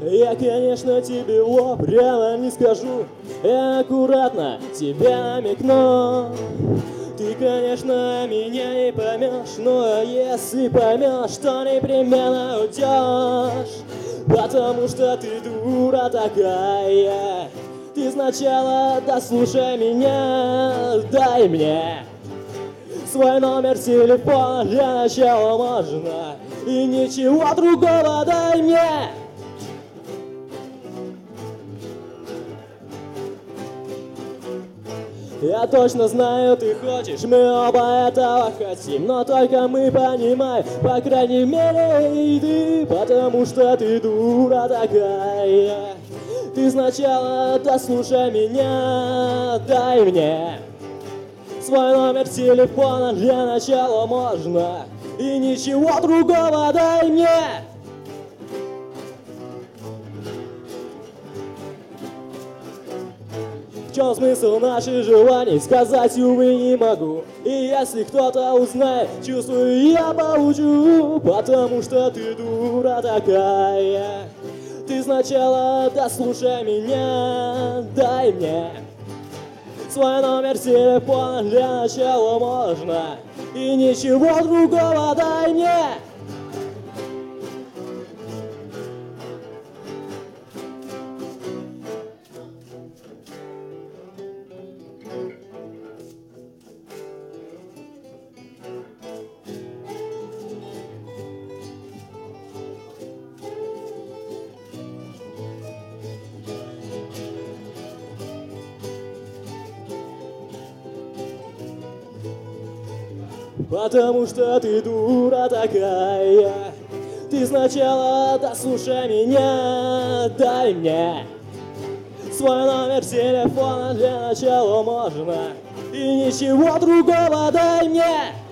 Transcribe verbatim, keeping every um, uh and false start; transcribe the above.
Я, конечно, тебе о, прямо не скажу. Я аккуратно тебе намекну. Ты, конечно, меня не поймешь, но если поймешь, то непременно уйдешь. Потому что ты дура такая. Ты сначала дослушай меня, дай мне свой номер телефона, для начала можно, и ничего другого дай мне. Я точно знаю, ты хочешь, мы оба этого хотим, но только мы понимаем, по крайней мере и ты, потому что ты дура такая. Ты сначала дослушай меня, дай мне свой номер телефона, для начала можно, и ничего другого дай мне. В чем смысл наших желаний, сказать, увы, не могу. И если кто-то узнает, чувствую, я получу. Потому что ты дура такая. Ты сначала дослушай меня, дай мне свой номер телефона, для начала можно, и ничего другого дай мне. Потому что ты дура такая. Ты сначала дослушай меня, дай мне свой номер телефона, для начала можно, и ничего другого дай мне.